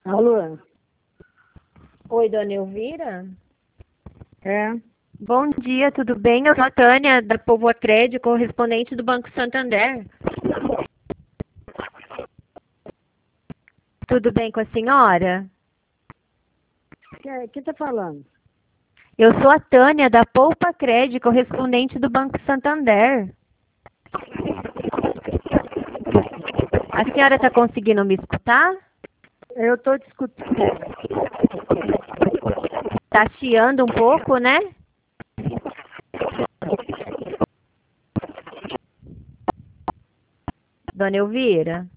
Alô? Oi, dona Elvira? É? Bom dia, tudo bem? Eu sou a Tânia, da Povoa Crédito, correspondente do Banco Santander. Tudo bem com a senhora? Quem tá falando? Eu sou a Tânia, da Poupa Crédito, correspondente do Banco Santander. A senhora está conseguindo me escutar? Eu tô te escutando. Tá chiando um pouco, né? Dona Elvira?